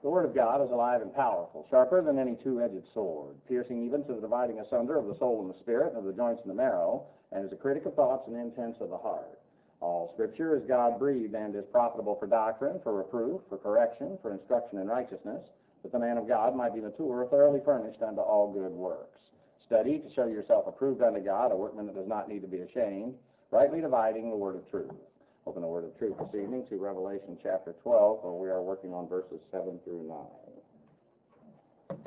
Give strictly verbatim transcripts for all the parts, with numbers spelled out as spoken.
The Word of God is alive and powerful, sharper than any two-edged sword, piercing even to the dividing asunder of the soul and the spirit, and of the joints and the marrow, and is a critic of thoughts and intents of the heart. All Scripture is God-breathed and is profitable for doctrine, for reproof, for correction, for instruction in righteousness, that the man of God might be mature, thoroughly furnished unto all good works. Study to show yourself approved unto God, a workman that does not need to be ashamed, rightly dividing the word of truth. Open the word of truth this evening to Revelation chapter twelve, where we are working on verses seven through nine.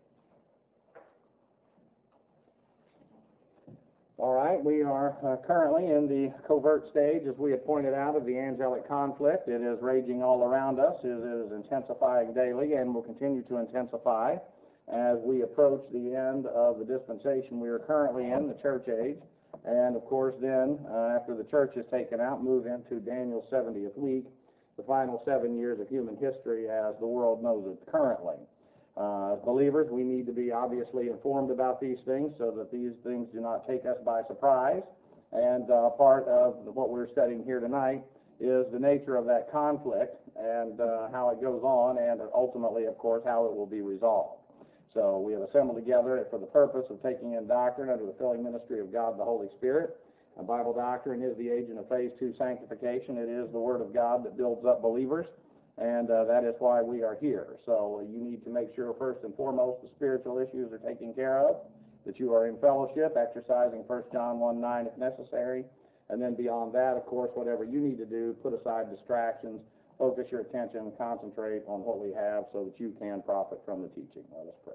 All right, we are uh, currently in the covert stage, as we had pointed out, of the angelic conflict. It is raging all around us. It is intensifying daily and will continue to intensify as we approach the end of the dispensation we are currently in, the church age. And, of course, then, uh, after the church is taken out, move into Daniel's seventieth week, the final seven years of human history as the world knows it currently. Uh, as believers, we need to be obviously informed about these things so that these things do not take us by surprise. And uh, part of what we're studying here tonight is the nature of that conflict and uh, how it goes on, and ultimately, of course, how it will be resolved. So we have assembled together for the purpose of taking in doctrine under the filling ministry of God the Holy Spirit. And Bible doctrine is the agent of phase two sanctification. It is the Word of God that builds up believers, and uh, that is why we are here. So you need to make sure first and foremost the spiritual issues are taken care of, that you are in fellowship, exercising First John one nine if necessary, and then beyond that, of course, whatever you need to do, put aside distractions, focus your attention, concentrate on what we have so that you can profit from the teaching. Let us pray.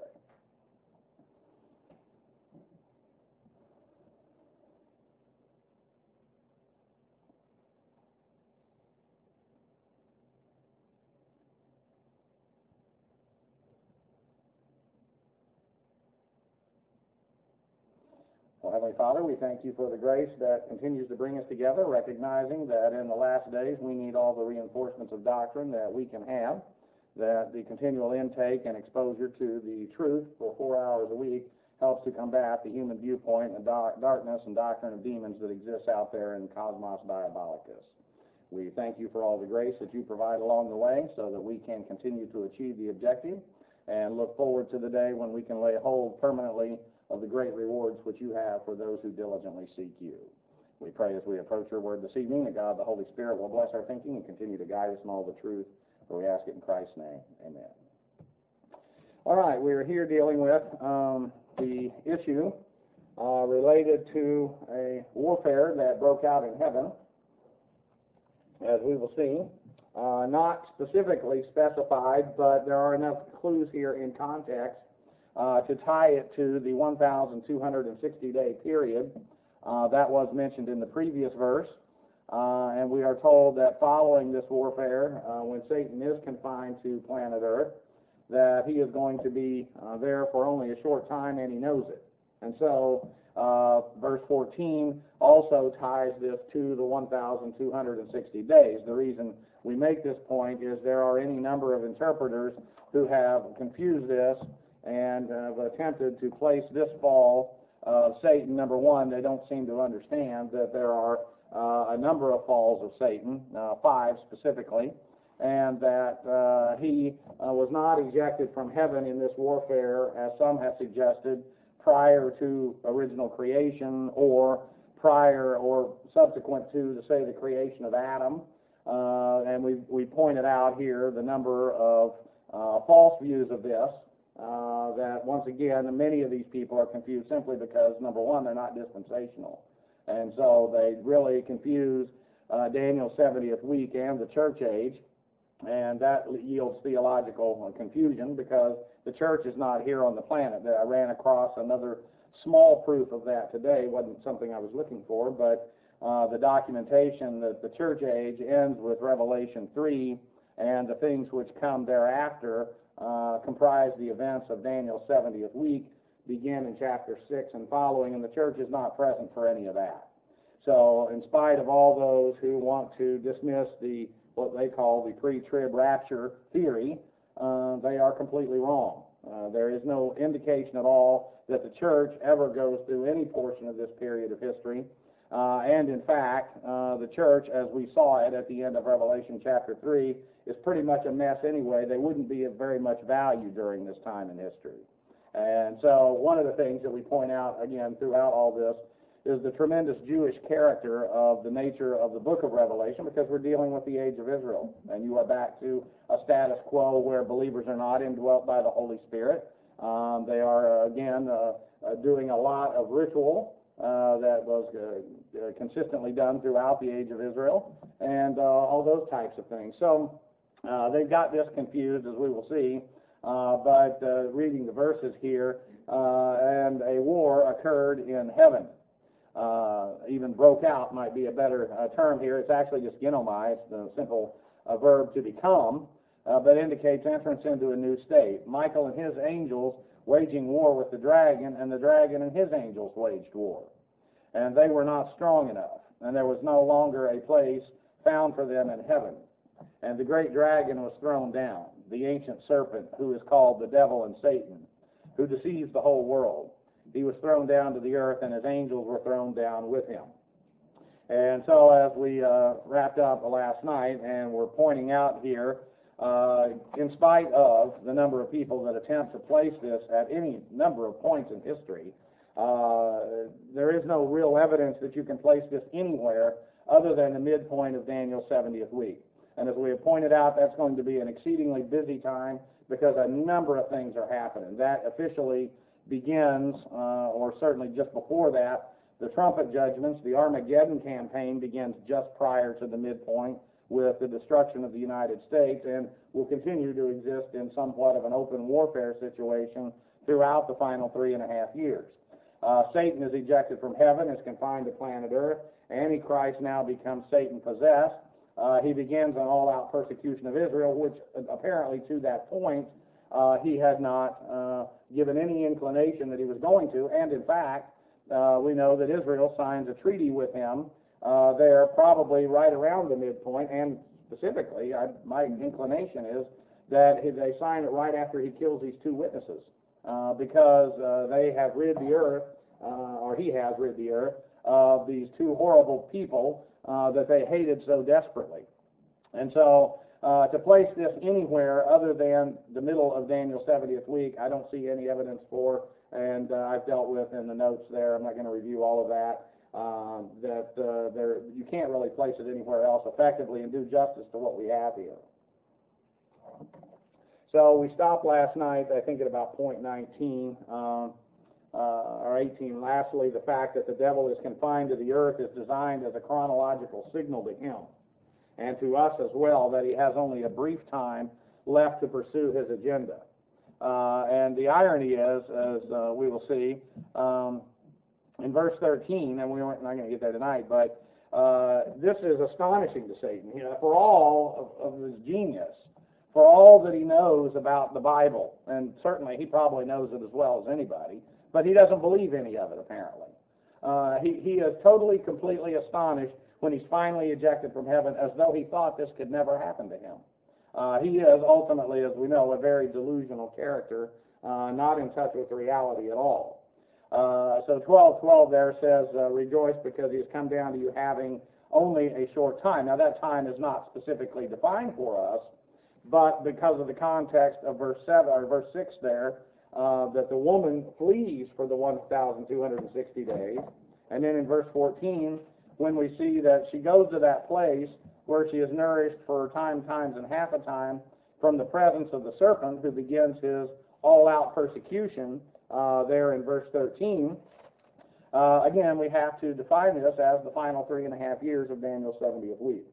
Well, Heavenly Father, we thank you for the grace that continues to bring us together, recognizing that in the last days we need all the reinforcements of doctrine that we can have, that the continual intake and exposure to the truth for four hours a week helps to combat the human viewpoint and dark, darkness and doctrine of demons that exists out there in Cosmos Diabolicus. We thank you for all the grace that you provide along the way so that we can continue to achieve the objective and look forward to the day when we can lay hold permanently of the great rewards which you have for those who diligently seek you. We pray as we approach your word this evening that God the Holy Spirit will bless our thinking and continue to guide us in all the truth, for we ask it in Christ's name. Amen. All right, we are here dealing with um, the issue uh, related to a warfare that broke out in heaven, as we will see. Uh, not specifically specified, but there are enough clues here in context Uh, to tie it to the one thousand two hundred sixty day period uh, that was mentioned in the previous verse. Uh, and we are told that following this warfare, uh, when Satan is confined to planet Earth, that he is going to be uh, there for only a short time, and he knows it. And so uh, verse fourteen also ties this to the one thousand two hundred sixty days. The reason we make this point is there are any number of interpreters who have confused this and have attempted to place this fall of Satan. Number one, they don't seem to understand that there are uh, a number of falls of Satan, uh, five specifically, and that uh, he uh, was not ejected from heaven in this warfare, as some have suggested, prior to original creation or prior or subsequent to, to say, the creation of Adam. Uh, and we we pointed out here the number of uh, false views of this. Uh, that once again, many of these people are confused simply because, number one, they're not dispensational. And so they really confuse uh, Daniel's seventieth week and the church age, and that yields theological confusion because the church is not here on the planet. I ran across another small proof of that today. It wasn't something I was looking for, but uh, the documentation that the church age ends with Revelation three, and the things which come thereafter Uh, comprise the events of Daniel's seventieth week, begin in chapter six and following, and the church is not present for any of that. So in spite of all those who want to dismiss the what they call the pre-trib rapture theory, uh, they are completely wrong. Uh, there is no indication at all that the church ever goes through any portion of this period of history Uh, and in fact, uh, the church, as we saw it at the end of Revelation chapter three, is pretty much a mess anyway. They wouldn't be of very much value during this time in history. And so one of the things that we point out, again, throughout all this, is the tremendous Jewish character of the nature of the book of Revelation, because we're dealing with the age of Israel. And you are back to a status quo where believers are not indwelt by the Holy Spirit. Um, they are, again, uh, uh, doing a lot of ritual uh, that was uh, uh, consistently done throughout the age of Israel, and uh, all those types of things. So uh, they've got this confused, as we will see. Uh, but uh, reading the verses here, uh, and a war occurred in heaven. Uh, even broke out might be a better uh, term here. It's actually just genomai. It's the simple uh, verb to become, uh, but indicates entrance into a new state. Michael and his angels waging war with the dragon, and the dragon and his angels waged war. And they were not strong enough, and there was no longer a place found for them in heaven. And the great dragon was thrown down, the ancient serpent, who is called the devil and Satan, who deceives the whole world. He was thrown down to the earth, and his angels were thrown down with him. And so as we uh, wrapped up last night, and we're pointing out here, uh, in spite of the number of people that attempt to place this at any number of points in history, uh, there is no real evidence that you can place this anywhere other than the midpoint of Daniel's seventieth week. And as we have pointed out, that's going to be an exceedingly busy time because a number of things are happening. That officially begins, uh, or certainly just before that, the trumpet judgments. The Armageddon campaign begins just prior to the midpoint with the destruction of the United States, and will continue to exist in somewhat of an open warfare situation throughout the final three and a half years. Uh, Satan is ejected from heaven, is confined to planet Earth. Antichrist now becomes Satan-possessed. Uh, he begins an all-out persecution of Israel, which apparently to that point uh, he had not uh, given any inclination that he was going to. And in fact, uh, we know that Israel signs a treaty with him uh, there probably right around the midpoint, and specifically, I, my inclination is that they sign it right after he kills these two witnesses, uh, because uh, they have rid the earth, uh, or he has rid the earth, of these two horrible people uh, that they hated so desperately. And so uh, to place this anywhere other than the middle of Daniel's seventieth week, I don't see any evidence for, and uh, I've dealt with in the notes there. I'm not going to review all of that. Um, that uh, there, you can't really place it anywhere else effectively and do justice to what we have here. So we stopped last night, I think, at about point nineteen. Um, Uh, or eighteen. Lastly, the fact that the devil is confined to the earth is designed as a chronological signal to him and to us as well that he has only a brief time left to pursue his agenda. Uh, and the irony is, as uh, we will see, um, in verse thirteen, and we aren't not going to get there tonight, but uh, this is astonishing to Satan. You know, for all of, of his genius, for all that he knows about the Bible, and certainly he probably knows it as well as anybody, but he doesn't believe any of it, apparently. Uh, he, he is totally, completely astonished when he's finally ejected from heaven, as though he thought this could never happen to him. Uh, he is ultimately, as we know, a very delusional character, uh, not in touch with reality at all. Uh, so twelve twelve there says, uh, rejoice because he has come down to you having only a short time. Now that time is not specifically defined for us, but because of the context of verse seven or verse six there, Uh, that the woman flees for the one thousand two hundred sixty days. And then in verse fourteen, when we see that she goes to that place where she is nourished for time, times, and half a time from the presence of the serpent who begins his all-out persecution uh, there in verse thirteen, uh, again, we have to define this as the final three and a half years of Daniel's seventieth week.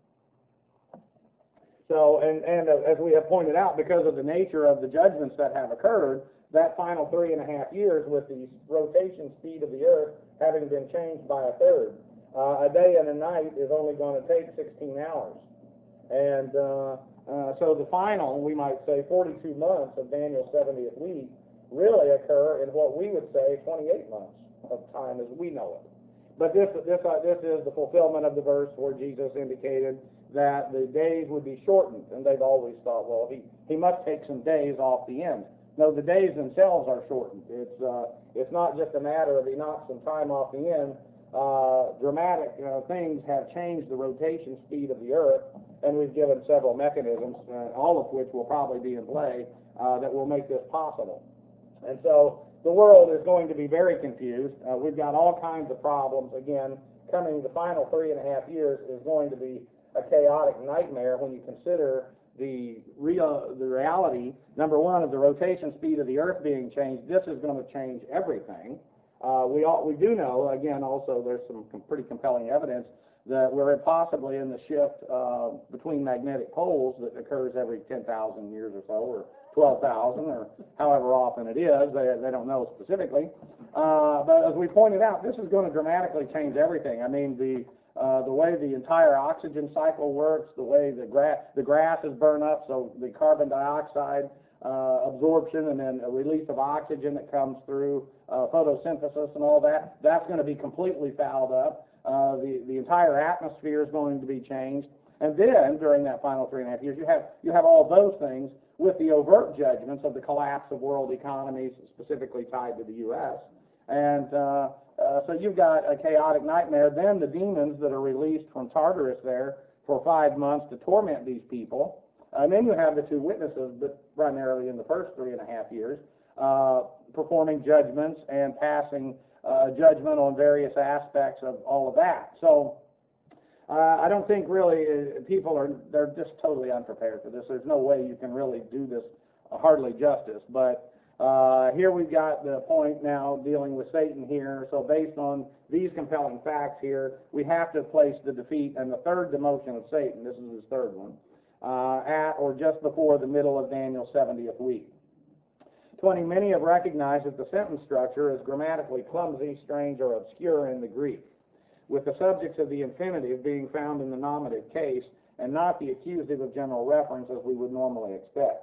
So, and, and as we have pointed out, because of the nature of the judgments that have occurred, that final three and a half years with the rotation speed of the earth having been changed by a third, uh, a day and a night is only going to take sixteen hours. And uh, uh, so the final, we might say, forty-two months of Daniel's seventieth week really occur in what we would say twenty-eight months of time as we know it. But this, this, uh, this is the fulfillment of the verse where Jesus indicated that the days would be shortened, and they've always thought, well, he, he must take some days off the end. No, the days themselves are shortened. It's uh, it's not just a matter of he knocks some time off the end. uh, dramatic uh, things have changed the rotation speed of the Earth, and we've given several mechanisms, uh, all of which will probably be in play, uh, that will make this possible. And so the world is going to be very confused. Uh, we've got all kinds of problems. Again, coming the final three and a half years is going to be a chaotic nightmare when you consider the real the reality, number one, of the rotation speed of the Earth being changed. This is going to change everything. Uh, we all, we do know, again, also there's some com pretty compelling evidence that we're possibly in the shift uh, between magnetic poles that occurs every ten thousand years or so, or twelve thousand, or however often it is. They, they don't know specifically. Uh, but as we pointed out, this is going to dramatically change everything. I mean, the Uh, the way the entire oxygen cycle works, the way the, gra the grass is burned up, so the carbon dioxide uh, absorption and then a release of oxygen that comes through uh, photosynthesis and all that, that's going to be completely fouled up. Uh, the, the entire atmosphere is going to be changed. And then, during that final three and a half years, you have, you have all those things with the overt judgments of the collapse of world economies, specifically tied to the U S And uh, uh, so you've got a chaotic nightmare. Then the demons that are released from Tartarus there for five months to torment these people. And then you have the two witnesses, but primarily in the first three and a half years, uh, performing judgments and passing uh, judgment on various aspects of all of that. So uh, I don't think really uh, people are, they're just totally unprepared for this. There's no way you can really do this uh, hardly justice. But Uh, here we've got the point now dealing with Satan here. So based on these compelling facts here, we have to place the defeat and the third demotion of Satan, this is his third one, uh, at or just before the middle of Daniel's seventieth week. twenty, many have recognized that the sentence structure is grammatically clumsy, strange, or obscure in the Greek, with the subjects of the infinitive being found in the nominative case and not the accusative of general reference as we would normally expect.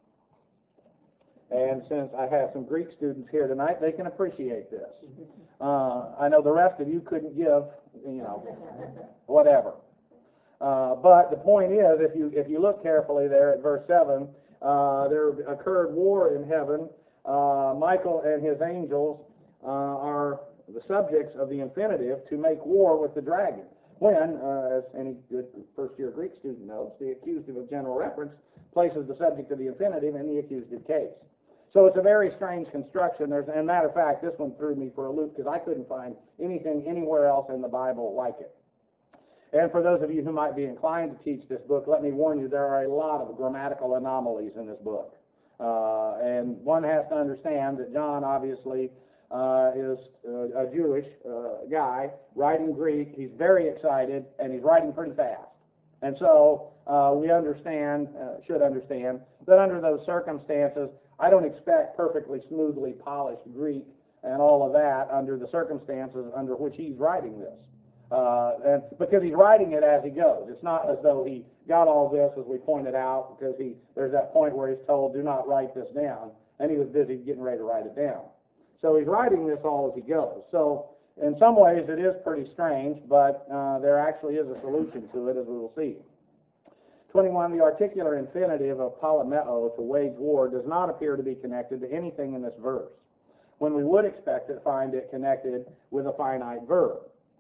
And since I have some Greek students here tonight, they can appreciate this. Uh, I know the rest of you couldn't give, you know, whatever. Uh, but the point is, if you if you look carefully there at verse seven, uh, there occurred war in heaven. Uh, Michael and his angels uh, are the subjects of the infinitive to make war with the dragon. When, uh, as any good first-year Greek student knows, the accusative of general reference places the subject of the infinitive in the accusative case. So it's a very strange construction. There's, and matter of fact, this one threw me for a loop because I couldn't find anything anywhere else in the Bible like it. And for those of you who might be inclined to teach this book, let me warn you, there are a lot of grammatical anomalies in this book. Uh, and one has to understand that John obviously uh, is uh, a Jewish uh, guy writing Greek. He's very excited, and he's writing pretty fast. And so uh, we understand, uh, should understand, that under those circumstances, I don't expect perfectly smoothly polished Greek and all of that under the circumstances under which he's writing this. Uh, and because he's writing it as he goes. It's not as though he got all this, as we pointed out, because he there's that point where he's told, do not write this down, and he was busy getting ready to write it down. So he's writing this all as he goes. So in some ways it is pretty strange, but uh, there actually is a solution to it, as we will see. twenty-one, the articular infinitive of polemeo, to wage war, does not appear to be connected to anything in this verse, when we would expect to find it connected with a finite verb.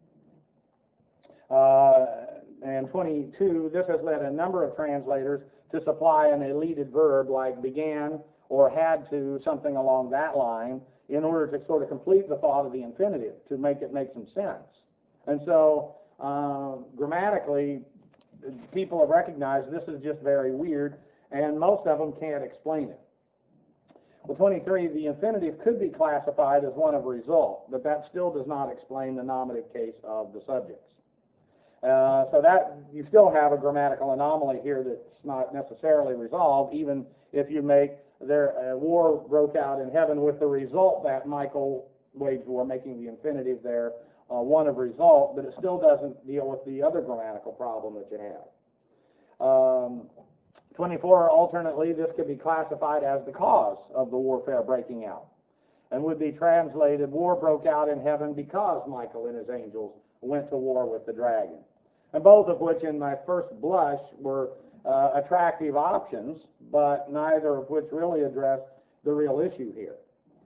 Uh, and twenty-two, this has led a number of translators to supply an elated verb like began or had to, something along that line, in order to sort of complete the thought of the infinitive, to make it make some sense. And so, uh, grammatically, people have recognized this is just very weird, and most of them can't explain it. Well, twenty-three, the infinitive could be classified as one of result, but that still does not explain the nominative case of the subjects. Uh, so that you still have a grammatical anomaly here that's not necessarily resolved, even if you make there a war broke out in heaven with the result that Michael waged war, making the infinitive there Uh, one of result, but it still doesn't deal with the other grammatical problem that you have. Um, twenty-four, alternately, this could be classified as the cause of the warfare breaking out, and would be translated, war broke out in heaven because Michael and his angels went to war with the dragon. And both of which, in my first blush, were uh, attractive options, but neither of which really address the real issue here.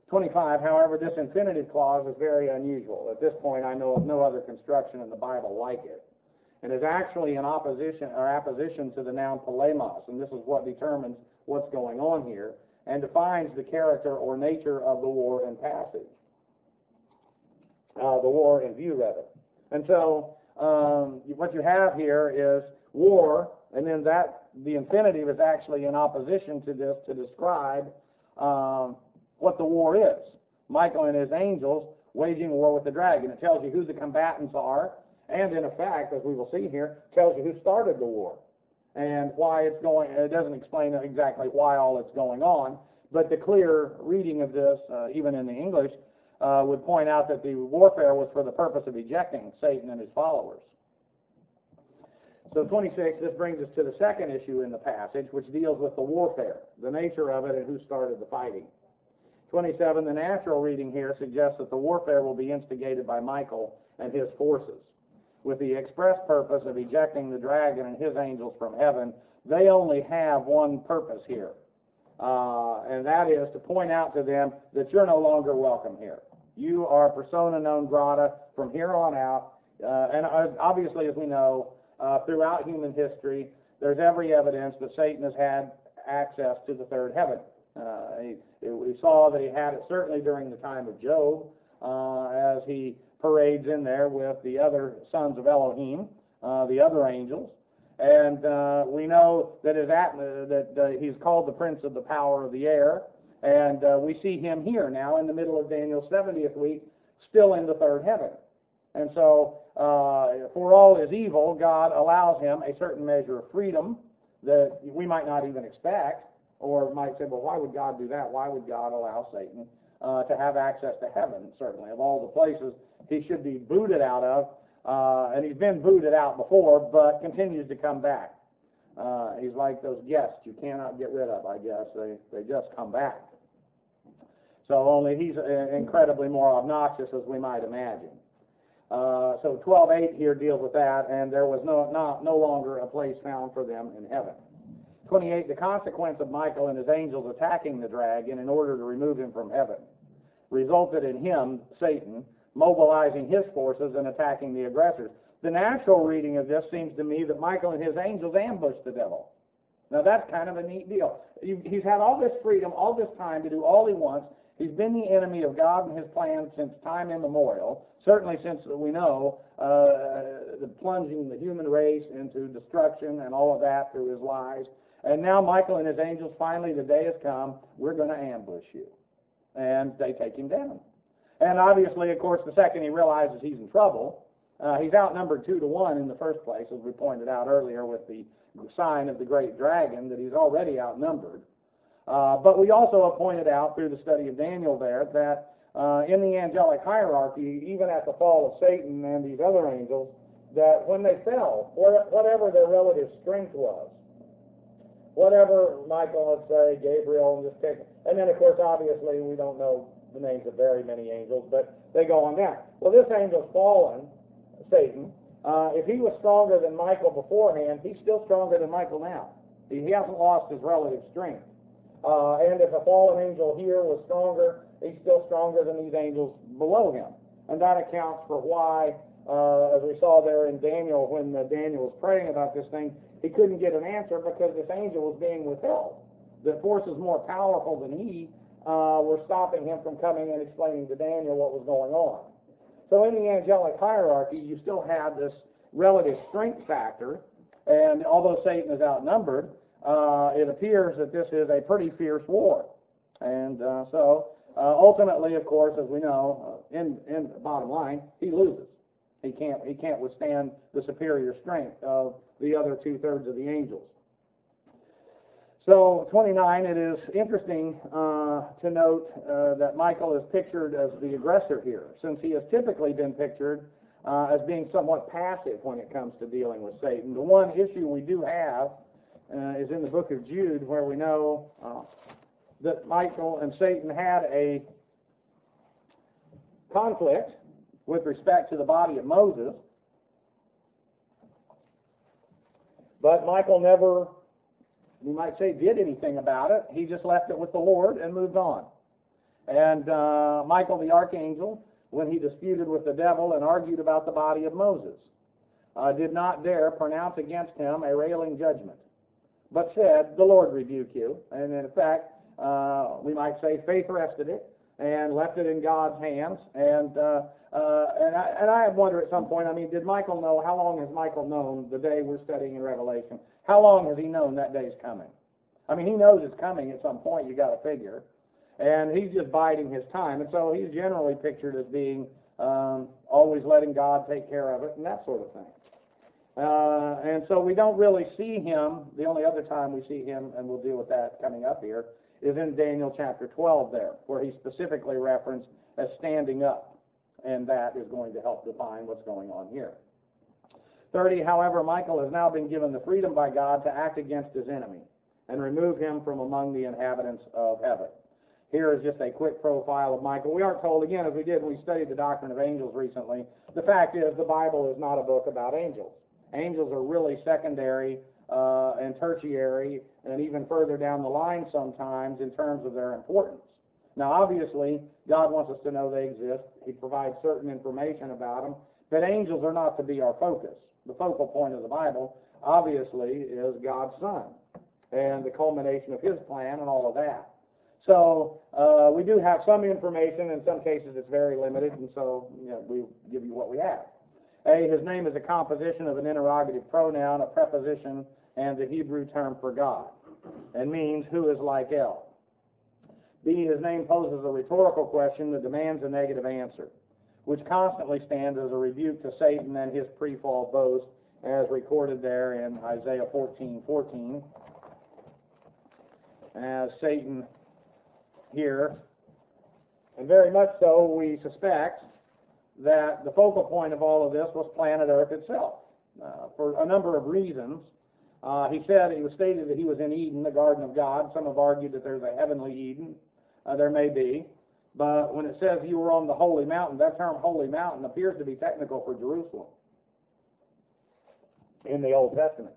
twenty-five, however, this infinitive clause is very unusual. At this point, I know of no other construction in the Bible like it, and is actually in opposition or apposition to the noun polemos, and this is what determines what's going on here, and defines the character or nature of the war in passage, uh, the war in view, rather. And so, um, what you have here is war, and then that the infinitive is actually in opposition to this to describe um, what the war is. Michael and his angels waging war with the dragon. It tells you who the combatants are, and in effect, as we will see here, tells you who started the war and why it's going. It doesn't explain exactly why all it's going on, but the clear reading of this, uh, even in the English, uh, would point out that the warfare was for the purpose of ejecting Satan and his followers. So twenty-six, this brings us to the second issue in the passage, which deals with the warfare, the nature of it, and who started the fighting. twenty-seven, the natural reading here suggests that the warfare will be instigated by Michael and his forces, with the express purpose of ejecting the dragon and his angels from heaven. They only have one purpose here, uh, and that is to point out to them that you're no longer welcome here. You are persona non grata from here on out, uh, and obviously, as we know, uh, throughout human history, there's every evidence that Satan has had access to the third heaven. Uh, he, we saw that he had it certainly during the time of Job, uh, as he parades in there with the other sons of Elohim, uh, the other angels, and uh, we know that his atma, that uh, he's called the prince of the power of the air, and uh, we see him here now in the middle of Daniel's seventieth week, still in the third heaven. And so, uh, for all his evil, God allows him a certain measure of freedom that we might not even expect, or might say, well, why would God do that? Why would God allow Satan uh, to have access to heaven? Certainly, of all the places he should be booted out of, uh, and he's been booted out before, but continues to come back. Uh, he's like those guests you cannot get rid of, I guess. They, they just come back. So only he's incredibly more obnoxious, as we might imagine. Uh, so twelve eight here deals with that, and there was no, not, no longer a place found for them in heaven. twenty-eight, the consequence of Michael and his angels attacking the dragon in order to remove him from heaven resulted in him, Satan, mobilizing his forces and attacking the aggressors. The natural reading of this seems to me that Michael and his angels ambushed the devil. Now that's kind of a neat deal. He's had all this freedom, all this time to do all he wants. He's been the enemy of God and his plans since time immemorial, certainly since we know uh, the plunging the human race into destruction and all of that through his lies. And now Michael and his angels, finally the day has come, we're going to ambush you. And they take him down. And obviously, of course, the second he realizes he's in trouble, uh, he's outnumbered two to one in the first place, as we pointed out earlier with the sign of the great dragon, that he's already outnumbered. Uh, but we also have pointed out through the study of Daniel there that uh, in the angelic hierarchy, even at the fall of Satan and these other angels, that when they fell, whatever their relative strength was, whatever Michael, let's say, Gabriel, and just take, and then of course obviously we don't know the names of very many angels, but they go on down. Well, this angel's fallen, Satan. Uh, if he was stronger than Michael beforehand, he's still stronger than Michael now. He, he hasn't lost his relative strength. Uh, and if a fallen angel here was stronger, he's still stronger than these angels below him. And that accounts for why, uh, as we saw there in Daniel, when uh, Daniel was praying about this thing, he couldn't get an answer because this angel was being withheld. The forces more powerful than he uh, were stopping him from coming and explaining to Daniel what was going on. So in the angelic hierarchy, you still have this relative strength factor, and although Satan is outnumbered, uh, it appears that this is a pretty fierce war. And uh, so uh, ultimately, of course, as we know, uh, in, in the bottom line, he loses. He can't, he can't withstand the superior strength of the other two-thirds of the angels. So, twenty-nine, it is interesting uh, to note uh, that Michael is pictured as the aggressor here, since he has typically been pictured uh, as being somewhat passive when it comes to dealing with Satan. The one issue we do have uh, is in the book of Jude, where we know uh, that Michael and Satan had a conflict with respect to the body of Moses, but Michael never, you might say, did anything about it. He just left it with the Lord and moved on. And uh, Michael the archangel, when he disputed with the devil and argued about the body of Moses, uh, did not dare pronounce against him a railing judgment, but said, "The Lord rebuke you." And in fact, uh, we might say faith rested it and left it in God's hands. And uh, uh, and, I, and I wonder at some point, I mean, did Michael know, how long has Michael known the day we're studying in Revelation? How long has he known that day's coming? I mean, he knows it's coming at some point, you got to figure. And he's just biding his time. And so he's generally pictured as being um, always letting God take care of it and that sort of thing. Uh, and so we don't really see him. The only other time we see him, and we'll deal with that coming up here, is in Daniel chapter twelve there, where he's specifically referenced as standing up. And that is going to help define what's going on here. thirty, however, Michael has now been given the freedom by God to act against his enemy and remove him from among the inhabitants of heaven. Here is just a quick profile of Michael. We aren't told, again, as we did when we studied the doctrine of angels recently, the fact is the Bible is not a book about angels. Angels are really secondary uh, and tertiary and even further down the line sometimes in terms of their importance. Now, obviously, God wants us to know they exist. He provides certain information about them, but angels are not to be our focus. The focal point of the Bible, obviously, is God's Son and the culmination of his plan and all of that. So uh, we do have some information. In some cases, it's very limited, and so you know, we give you what we have. A, his name is a composition of an interrogative pronoun, a preposition, and the Hebrew term for God, and means who is like El. B, his name poses a rhetorical question that demands a negative answer, which constantly stands as a rebuke to Satan and his pre-fall boast, as recorded there in Isaiah fourteen fourteen. As Satan here, and very much so, we suspect that the focal point of all of this was planet Earth itself, uh, for a number of reasons. Uh, he said, it was stated that he was in Eden, the Garden of God. Some have argued that there's a heavenly Eden. Uh, there may be. But when it says you were on the holy mountain, that term holy mountain appears to be technical for Jerusalem in the Old Testament.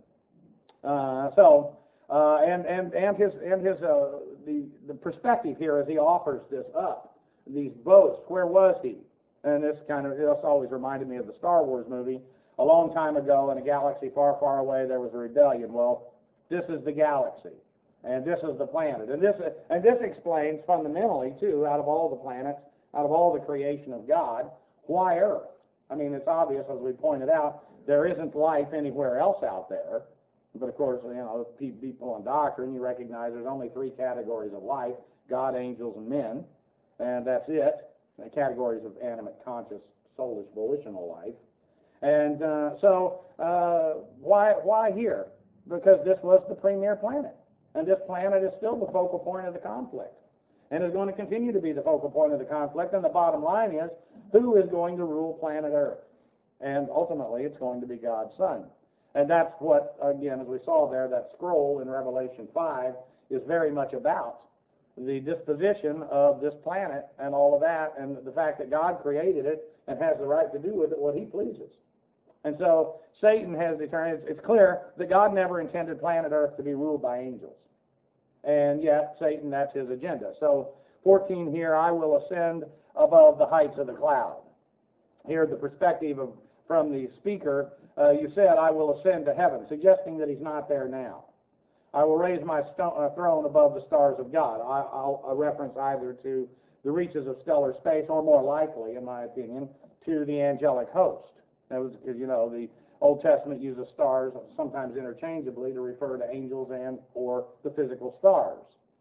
Uh, so, uh, and, and, and his, and his uh, the, the perspective here as he offers this up, these boasts, where was he? And this kind of, this always reminded me of the Star Wars movie. A long time ago in a galaxy far, far away, there was a rebellion. Well, this is the galaxy, and this is the planet. And this, and this explains fundamentally, too, out of all the planets, out of all the creation of God, why Earth? I mean, it's obvious, as we pointed out, there isn't life anywhere else out there. But, of course, you know, people in doctrine, you recognize there's only three categories of life, God, angels, and men, and that's it. The categories of animate, conscious, soulish, volitional life. And uh, so uh, why why here? Because this was the premier planet. And this planet is still the focal point of the conflict. And is going to continue to be the focal point of the conflict. And the bottom line is, who is going to rule planet Earth? And ultimately, it's going to be God's Son. And that's what, again, as we saw there, that scroll in Revelation five is very much about. The disposition of this planet and all of that, and the fact that God created it and has the right to do with it what he pleases. And so Satan has determined, it's, it's clear that God never intended planet Earth to be ruled by angels. And yet, Satan, that's his agenda. So, fourteen here, I will ascend above the heights of the cloud. Here, the perspective of, from the speaker, uh, you said, I will ascend to heaven, suggesting that he's not there now. I will raise my st- uh, throne above the stars of God. I, I'll a reference either to the reaches of stellar space, or more likely, in my opinion, to the angelic host. That was because, you know, the Old Testament uses stars sometimes interchangeably to refer to angels and or the physical stars.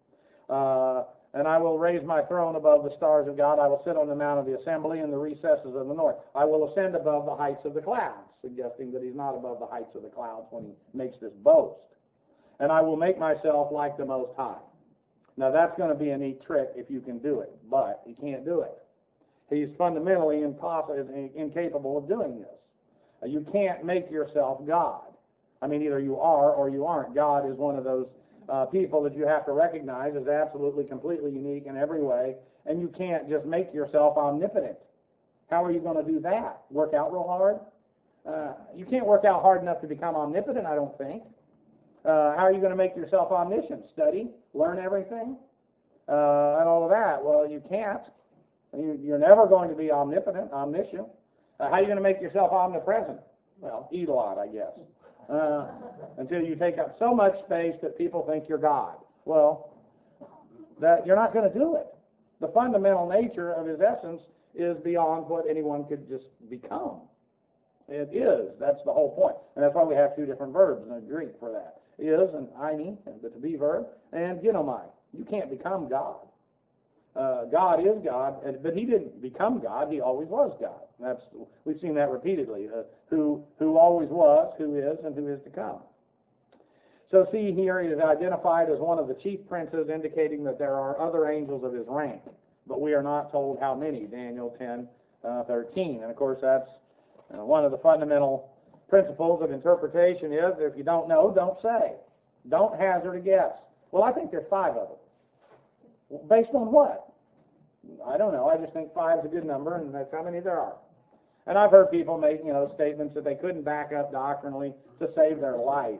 Uh, and I will raise my throne above the stars of God. I will sit on the mount of the assembly in the recesses of the north. I will ascend above the heights of the clouds, suggesting that he's not above the heights of the clouds when he makes this boast. And I will make myself like the Most High. Now, that's going to be a neat trick if you can do it, but he can't do it. He's fundamentally impossible, incapable of doing this. You can't make yourself God. I mean, either you are or you aren't. God is one of those uh, people that you have to recognize as absolutely, completely unique in every way, and you can't just make yourself omnipotent. How are you going to do that? Work out real hard? Uh, you can't work out hard enough to become omnipotent, I don't think. Uh, how are you going to make yourself omniscient? Study? Learn everything? uh, and all of that. Well, you can't. You, you're never going to be omnipotent, omniscient. Uh, how are you going to make yourself omnipresent? Well, eat a lot, I guess, uh, until you take up so much space that people think you're God. Well, that you're not going to do it. The fundamental nature of his essence is beyond what anyone could just become. It is. That's the whole point. And that's why we have two different verbs in the Greek for that. Is and eini, the to be verb, and ginomai. You can't become God. Uh, God is God, but he didn't become God. He always was God. That's we've seen that repeatedly. Uh, who who always was, who is, and who is to come. So see here, he is identified as one of the chief princes, indicating that there are other angels of his rank, but we are not told how many. Daniel ten thirteen, and of course that's uh, one of the fundamental principles of interpretation is if you don't know, don't say. Don't hazard a guess. Well, I think there's five of them. Based on what? I don't know. I just think five is a good number, and that's how many there are. And I've heard people make, you know, statements that they couldn't back up doctrinally to save their life.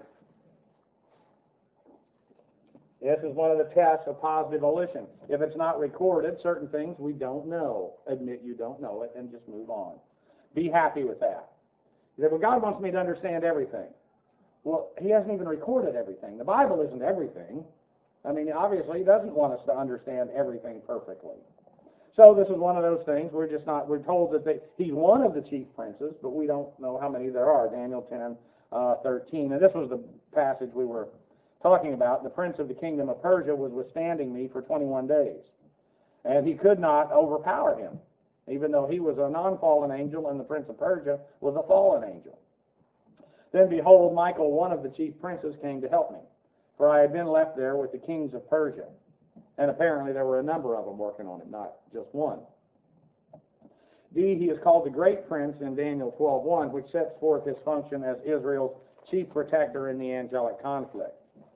This is one of the tests of positive volition. If it's not recorded, certain things we don't know. Admit you don't know it and just move on. Be happy with that. You say, well, God wants me to understand everything. Well, he hasn't even recorded everything. The Bible isn't everything. I mean, obviously, he doesn't want us to understand everything perfectly. So this is one of those things. We're just not, we're told that they, he's one of the chief princes, but we don't know how many there are. Daniel ten thirteen. And this was the passage we were talking about. The prince of the kingdom of Persia was withstanding me for twenty-one days. And he could not overpower him, even though he was a non-fallen angel and the prince of Persia was a fallen angel. Then behold, Michael, one of the chief princes, came to help me. For I had been left there with the kings of Persia. And apparently there were a number of them working on it, not just one. D, he is called the great prince in Daniel twelve one, which sets forth his function as Israel's chief protector in the angelic conflict.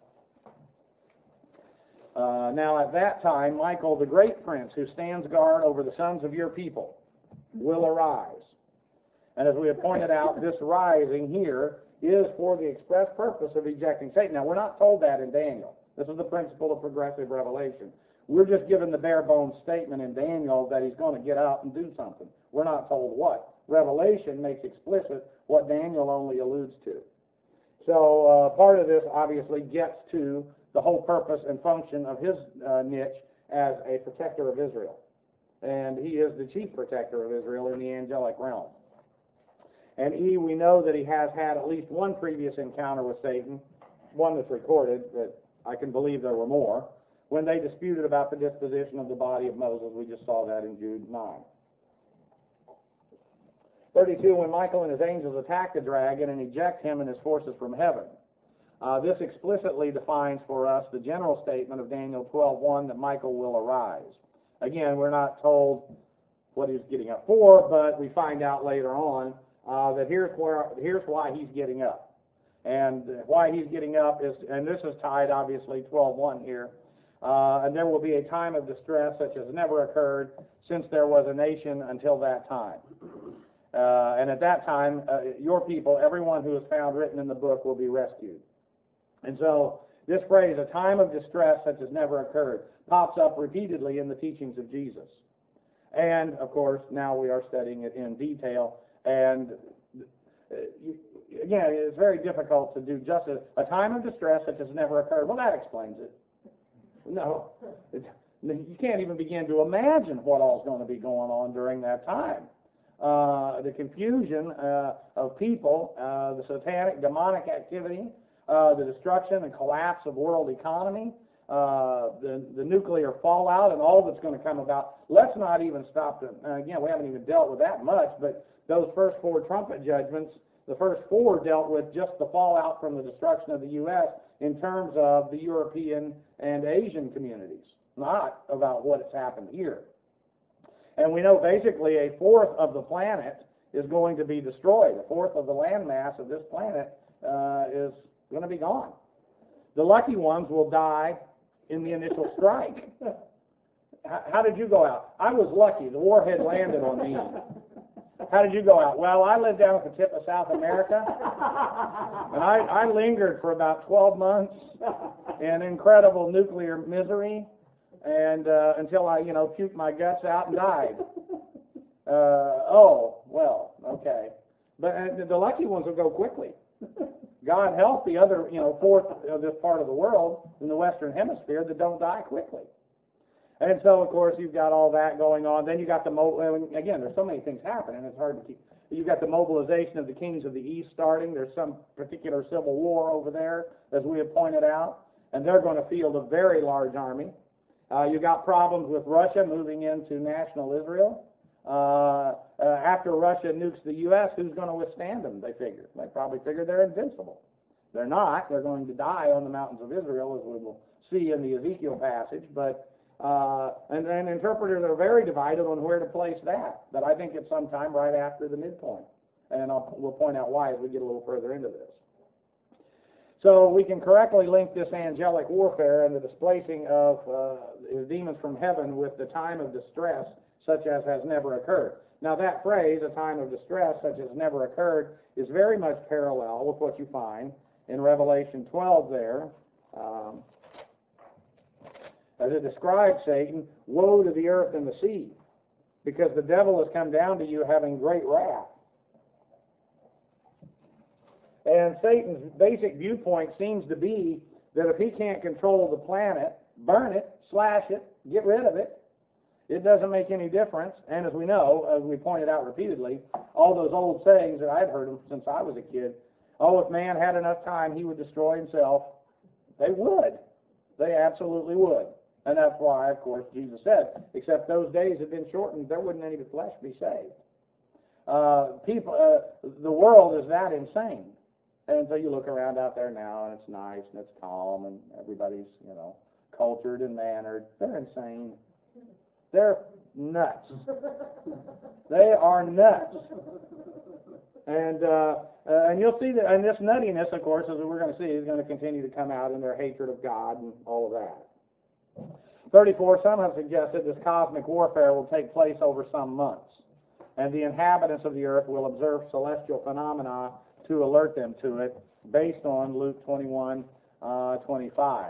Uh, now at that time, Michael, the great prince, who stands guard over the sons of your people, will arise. And as we have pointed out, this rising here is for the express purpose of ejecting Satan. Now, we're not told that in Daniel. This is the principle of progressive revelation. We're just given the bare bones statement in Daniel that he's going to get out and do something. We're not told what. Revelation makes explicit what Daniel only alludes to. So uh, part of this obviously gets to the whole purpose and function of his uh, niche as a protector of Israel. And he is the chief protector of Israel in the angelic realm. And E, we know that he has had at least one previous encounter with Satan, one that's recorded, that I can believe there were more, when they disputed about the disposition of the body of Moses. We just saw that in Jude nine. thirty-two, when Michael and his angels attack the dragon and eject him and his forces from heaven. Uh, this explicitly defines for us the general statement of Daniel twelve one that Michael will arise. Again, we're not told what he's getting up for, but we find out later on Uh, that here's where here's why he's getting up, and why he's getting up is, and this is tied obviously twelve one here. Uh, and there will be a time of distress such as never occurred since there was a nation until that time. Uh, and at that time, uh, your people, everyone who is found written in the book, will be rescued. And so this phrase, a time of distress such as never occurred, pops up repeatedly in the teachings of Jesus. And of course, now we are studying it in detail. And again, it's very difficult to do justice. A time of distress such as never occurred. Well, that explains it. No, it, you can't even begin to imagine what all is going to be going on during that time. Uh, the confusion uh, of people, uh, the satanic, demonic activity, uh, the destruction and collapse of world economy, uh, the, the nuclear fallout, and all that's going to come about. Let's not even stop to, uh, again, we haven't even dealt with that much, but those first four trumpet judgments, the first four dealt with just the fallout from the destruction of the U S in terms of the European and Asian communities, not about what's happened here. And we know basically a fourth of the planet is going to be destroyed. A fourth of the landmass of this planet uh, is going to be gone. The lucky ones will die in the initial strike. How did you go out? I was lucky. The warhead landed on me. How did you go out? Well, I lived down at the tip of South America, and I, I lingered for about twelve months in incredible nuclear misery and uh, until I, you know, puked my guts out and died. Uh, oh, well, okay. But uh, the lucky ones will go quickly. God help the other, you know, fourth of this part of the world in the Western Hemisphere that don't die quickly. And so, of course, you've got all that going on. Then you got the, mo again, there's so many things happening, it's hard to keep. You've got the mobilization of the kings of the East starting. There's some particular civil war over there, as we have pointed out, and they're going to field a very large army. Uh, you've got problems with Russia moving into national Israel. Uh, uh, after Russia nukes the U S, who's going to withstand them, they figure? They probably figure they're invincible. They're not. They're going to die on the mountains of Israel, as we will see in the Ezekiel passage. But uh, and, and interpreters are very divided on where to place that. But I think it's sometime right after the midpoint. And I'll, we'll point out why as we get a little further into this. So we can correctly link this angelic warfare and the displacing of uh, demons from heaven with the time of distress such as has never occurred. Now that phrase, a time of distress such as never occurred, is very much parallel with what you find in Revelation twelve there. Um, as it describes Satan, woe to the earth and the sea, because the devil has come down to you having great wrath. And Satan's basic viewpoint seems to be that if he can't control the planet, burn it, slash it, get rid of it, it doesn't make any difference. And as we know, as we pointed out repeatedly, all those old sayings that I've heard them since I was a kid, oh, if man had enough time, he would destroy himself. They would. They absolutely would. And that's why, of course, Jesus said, except those days have been shortened, there wouldn't any flesh be saved. Uh, people, uh, the world is that insane. And so you look around out there now, and it's nice, and it's calm, and everybody's, you know, cultured and mannered. They're insane. They're nuts. They are nuts. And uh, uh, and you'll see that, and this nuttiness, of course, as we're going to see, is going to continue to come out in their hatred of God and all of that. thirty-four, some have suggested this cosmic warfare will take place over some months, and the inhabitants of the earth will observe celestial phenomena to alert them to it, based on Luke twenty-one, uh, twenty-five.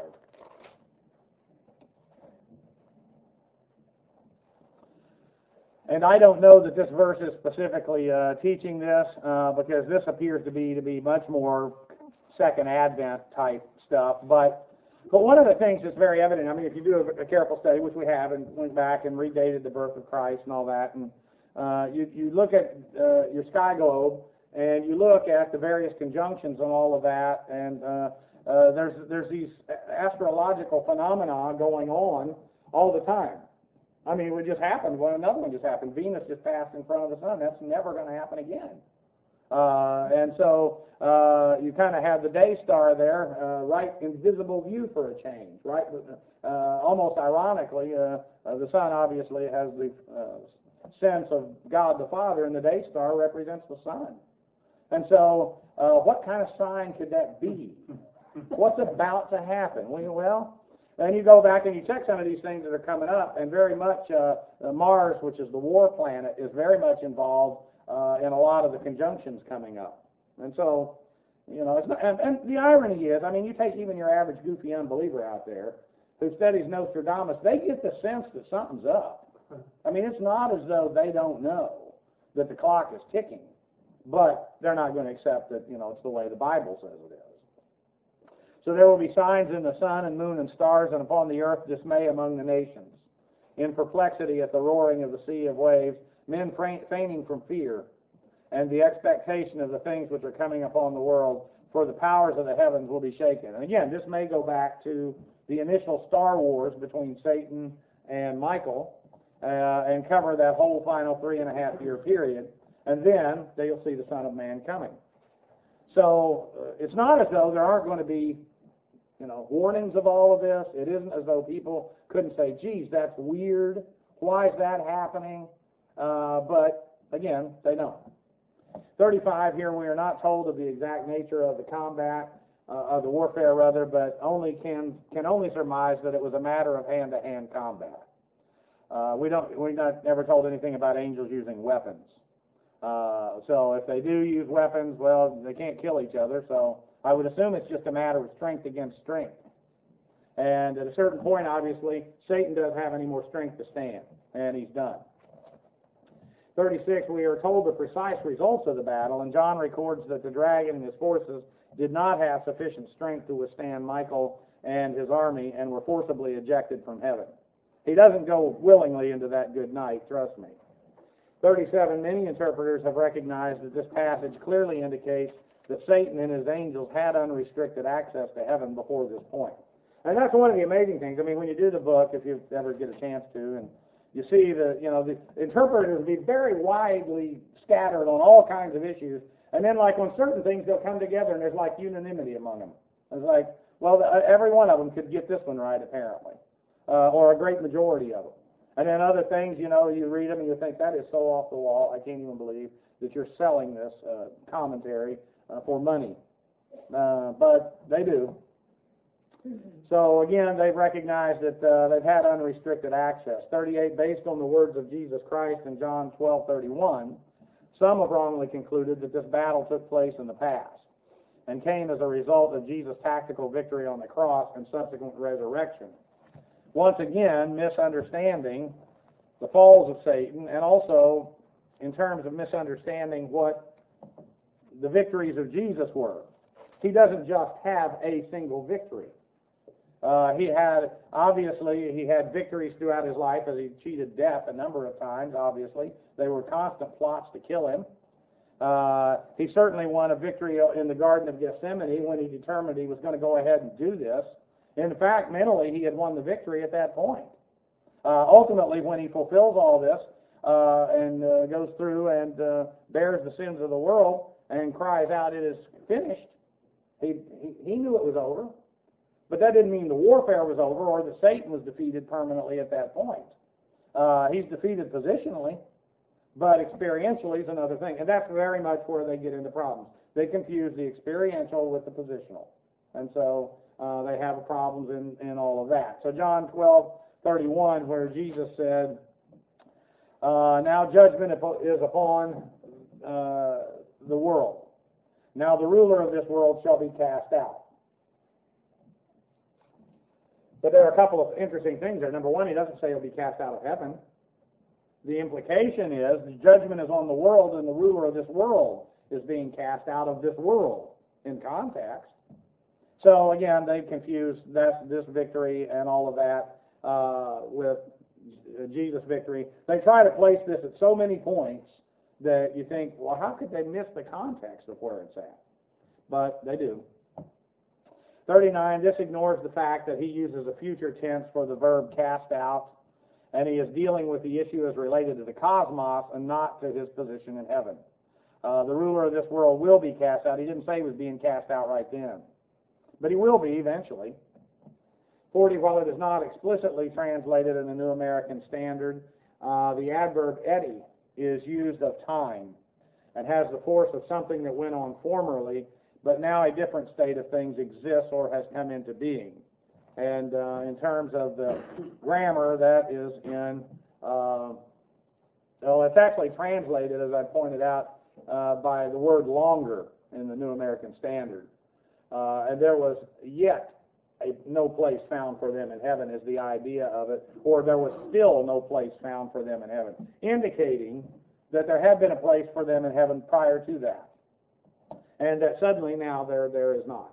And I don't know that this verse is specifically uh, teaching this, uh, because this appears to be to be much more Second Advent type stuff. But but one of the things that's very evident, I mean, if you do a, a careful study, which we have, and went back and redated the birth of Christ and all that, and uh, you you look at uh, your sky globe, and you look at the various conjunctions and all of that, and uh, uh, there's there's these astrological phenomena going on all the time. I mean, it just happened. Well, another one just happened. Venus just passed in front of the sun. That's never going to happen again. Uh, and so uh, you kind of have the day star there, uh, right in visible view for a change, right? Uh, almost ironically, uh, uh, the sun obviously has the uh, sense of God the Father, and the day star represents the sun. And so uh, what kind of sign could that be? What's about to happen? Well, and you go back and you check some of these things that are coming up, and very much uh, Mars, which is the war planet, is very much involved uh, in a lot of the conjunctions coming up. And so, you know, it's not, and, and the irony is, I mean, you take even your average goofy unbeliever out there who studies Nostradamus, they get the sense that something's up. I mean, it's not as though they don't know that the clock is ticking, but they're not going to accept that, you know, it's the way the Bible says it is. So there will be signs in the sun and moon and stars, and upon the earth dismay among the nations. In perplexity at the roaring of the sea of waves, men fainting from fear, and the expectation of the things which are coming upon the world, for the powers of the heavens will be shaken. And again, this may go back to the initial Star Wars between Satan and Michael, uh, and cover that whole final three and a half year period, and then they'll see the Son of Man coming. So uh, it's not as though there aren't going to be, you know, warnings of all of this. It isn't as though people couldn't say, geez, that's weird. Why is that happening? Uh, but, again, they don't. thirty-five, here we are not told of the exact nature of the combat, uh, of the warfare, rather, but only can can only surmise that it was a matter of hand-to-hand combat. Uh, we don't, we're not never told anything about angels using weapons. Uh, so if they do use weapons, well, they can't kill each other, so I would assume it's just a matter of strength against strength. And at a certain point, obviously, Satan doesn't have any more strength to stand, and he's done. thirty-six, we are told the precise results of the battle, and John records that the dragon and his forces did not have sufficient strength to withstand Michael and his army and were forcibly ejected from heaven. He doesn't go willingly into that good night, trust me. thirty-seven, many interpreters have recognized that this passage clearly indicates that Satan and his angels had unrestricted access to heaven before this point. And that's one of the amazing things. I mean, when you do the book, if you ever get a chance to, and you see the, you know, the interpreters be very widely scattered on all kinds of issues, and then like on certain things they'll come together and there's like unanimity among them. It's like, well, every one of them could get this one right apparently, uh, or a great majority of them. And then other things, you know, you read them and you think, that is so off the wall, I can't even believe that you're selling this uh, commentary uh, for money. Uh, but they do. So again, they've recognized that uh, they've had unrestricted access. thirty-eight, based on the words of Jesus Christ in John twelve thirty-one, some have wrongly concluded that this battle took place in the past and came as a result of Jesus' tactical victory on the cross and subsequent resurrection. Once again, misunderstanding the falls of Satan, and also in terms of misunderstanding what the victories of Jesus were. He doesn't just have a single victory. Uh, he had, obviously, he had victories throughout his life as he cheated death a number of times, obviously. They were constant plots to kill him. Uh, he certainly won a victory in the Garden of Gethsemane when he determined he was going to go ahead and do this. In fact, mentally, he had won the victory at that point. Uh, ultimately, when he fulfills all this uh, and uh, goes through and uh, bears the sins of the world and cries out, "It is finished," he, he, he knew it was over. But that didn't mean the warfare was over or that Satan was defeated permanently at that point. Uh, he's defeated positionally, but experientially is another thing. And that's very much where they get into problems. They confuse the experiential with the positional. And so uh, they have problems in, in all of that. So John twelve thirty-one, where Jesus said, uh, now judgment is upon uh, the world. Now the ruler of this world shall be cast out. But there are a couple of interesting things there. Number one, he doesn't say he'll be cast out of heaven. The implication is the judgment is on the world, and the ruler of this world is being cast out of this world in context. So again, they confuse that, this victory and all of that uh, with Jesus' victory. They try to place this at so many points that you think, well, how could they miss the context of where it's at? But they do. thirty-nine, this ignores the fact that he uses a future tense for the verb cast out, and he is dealing with the issue as related to the cosmos and not to his position in heaven. Uh, the ruler of this world will be cast out. He didn't say he was being cast out right then, but he will be eventually. forty, while it is not explicitly translated in the New American Standard, uh, the adverb eddy is used of time and has the force of something that went on formerly, but now a different state of things exists or has come into being. And uh, in terms of the grammar, that is in, uh, well, it's actually translated, as I pointed out, uh, by the word longer in the New American Standard. Uh, and there was yet a, no place found for them in heaven is the idea of it, or there was still no place found for them in heaven, indicating that there had been a place for them in heaven prior to that, and that suddenly now there there is not.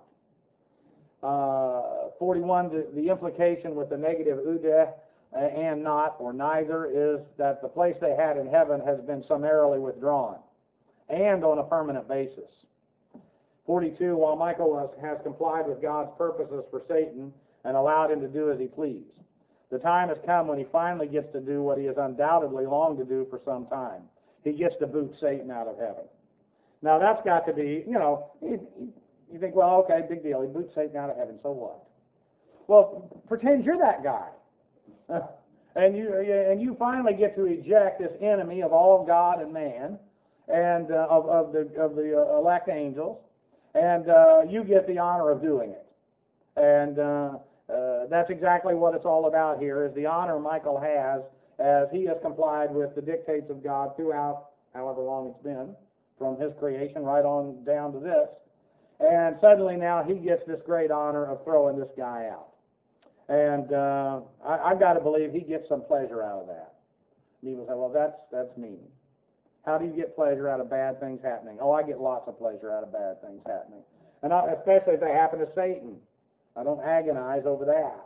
Uh, forty-one, the, the implication with the negative ude and not or neither is that the place they had in heaven has been summarily withdrawn and on a permanent basis. forty-two, while Michael has, has complied with God's purposes for Satan and allowed him to do as he pleased, the time has come when he finally gets to do what he has undoubtedly longed to do for some time. He gets to boot Satan out of heaven. Now that's got to be, you know, you, you think, well, okay, big deal. He boots Satan out of heaven, so what? Well, pretend you're that guy. and you and you finally get to eject this enemy of all God and man, and uh, of, of the, of the uh, elect angels, and uh, you get the honor of doing it. And uh, uh, that's exactly what it's all about here, is the honor Michael has as he has complied with the dictates of God throughout however long it's been, from his creation right on down to this. And suddenly now he gets this great honor of throwing this guy out. And uh, I, I've got to believe he gets some pleasure out of that. People say, well, that's, that's mean. How do you get pleasure out of bad things happening? Oh, I get lots of pleasure out of bad things happening. And I, especially if they happen to Satan. I don't agonize over that.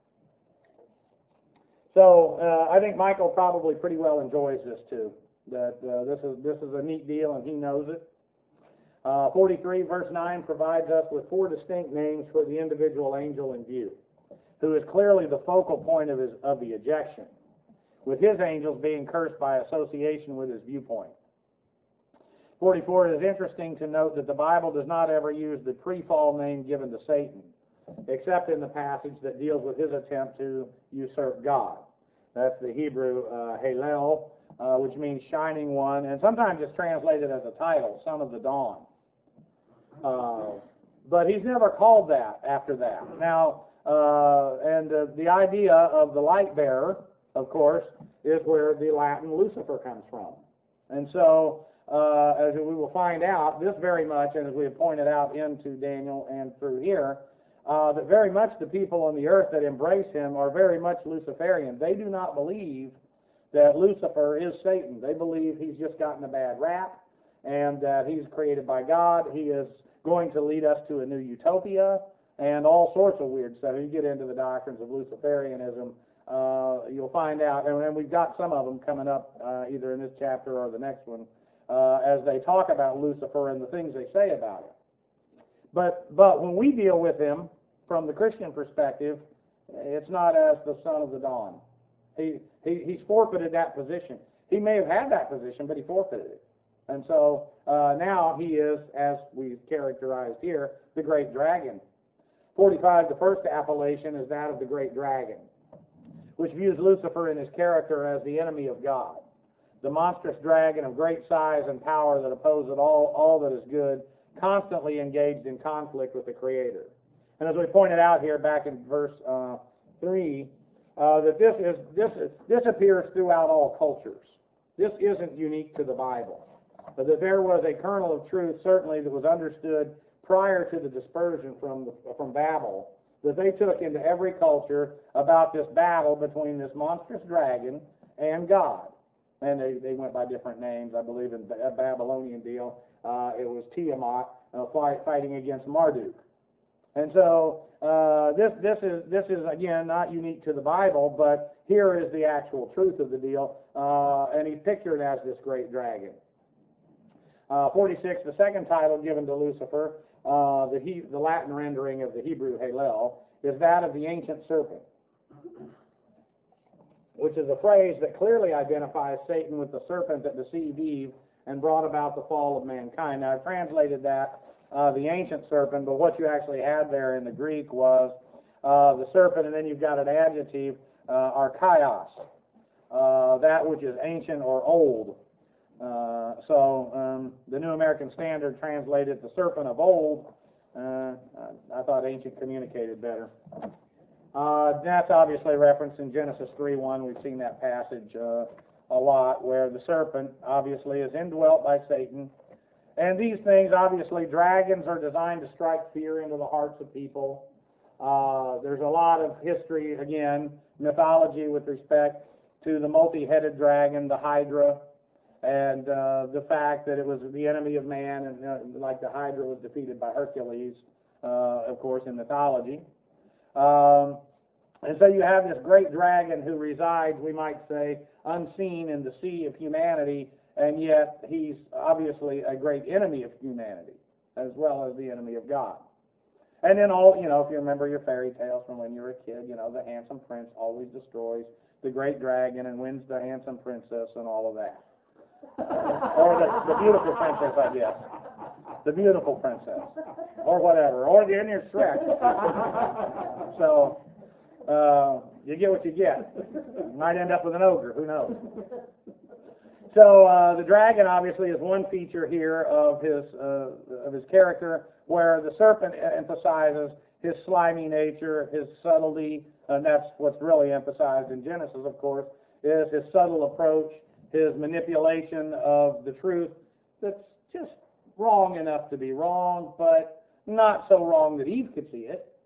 So uh, I think Michael probably pretty well enjoys this too. That uh, this is this is a neat deal, and he knows it. Uh, forty-three verse nine provides us with four distinct names for the individual angel in view, who is clearly the focal point of his of the ejection, with his angels being cursed by association with his viewpoint. forty-four, it is interesting to note that the Bible does not ever use the pre-fall name given to Satan, except in the passage that deals with his attempt to usurp God. That's the Hebrew uh, Halel, uh, which means shining one, and sometimes it's translated as a title, son of the dawn. Uh, but he's never called that after that. Now, uh, and uh, the idea of the light bearer, of course, is where the Latin Lucifer comes from. And so, uh, as we will find out, this very much, and as we have pointed out into Daniel and through here, Uh, that very much the people on the earth that embrace him are very much Luciferian. They do not believe that Lucifer is Satan. They believe he's just gotten a bad rap and that he's created by God. He is going to lead us to a new utopia and all sorts of weird stuff. If you get into the doctrines of Luciferianism, uh, you'll find out, and, and we've got some of them coming up uh, either in this chapter or the next one, uh, as they talk about Lucifer and the things they say about it. But, but when we deal with him, from the Christian perspective, it's not as the son of the dawn. He, he he's forfeited that position. He may have had that position, but he forfeited it. And so uh, now he is, as we've characterized here, the great dragon. forty-five, the first appellation is that of the great dragon, which views Lucifer in his character as the enemy of God, the monstrous dragon of great size and power that opposes all, all that is good, constantly engaged in conflict with the Creator. And as we pointed out here back in verse uh, three, uh, that this is this is, this appears throughout all cultures. This isn't unique to the Bible, but that there was a kernel of truth certainly that was understood prior to the dispersion from the, from Babel, that they took into every culture about this battle between this monstrous dragon and God. And they, they went by different names. I believe in the Babylonian deal, uh, it was Tiamat uh, fight, fighting against Marduk. And so uh, this this is this is again not unique to the Bible, but here is the actual truth of the deal, uh, and he's pictured as this great dragon. Uh, forty-six, the second title given to Lucifer, uh, the he, the Latin rendering of the Hebrew Halel, is that of the ancient serpent, which is a phrase that clearly identifies Satan with the serpent that deceived Eve and brought about the fall of mankind. Now I've translated that. Uh, the ancient serpent, but what you actually had there in the Greek was uh, the serpent, and then you've got an adjective, uh, archaios, uh, that which is ancient or old. Uh, so um, the New American Standard translated the serpent of old. Uh, I thought ancient communicated better. Uh, that's obviously referenced in Genesis three one. We've seen that passage uh, a lot, where the serpent obviously is indwelt by Satan. And these things, obviously, dragons are designed to strike fear into the hearts of people. Uh, there's a lot of history, again, mythology with respect to the multi-headed dragon, the Hydra, and uh, the fact that it was the enemy of man, and uh, like the Hydra was defeated by Hercules, uh, of course, in mythology. Um, and so you have this great dragon who resides, we might say, unseen in the sea of humanity, and yet he's obviously a great enemy of humanity, as well as the enemy of God. And then all, you know, if you remember your fairy tales from when you were a kid, you know, the handsome prince always destroys the great dragon and wins the handsome princess and all of that. Or the, the beautiful princess, I guess. The beautiful princess. Or whatever. Or the in your Shrek. So, uh, you get what you get. You might end up with an ogre, who knows. So uh, the dragon obviously is one feature here of his uh, of his character, where the serpent emphasizes his slimy nature, his subtlety, and that's what's really emphasized in Genesis, of course, is his subtle approach, his manipulation of the truth that's just wrong enough to be wrong, but not so wrong that Eve could see it.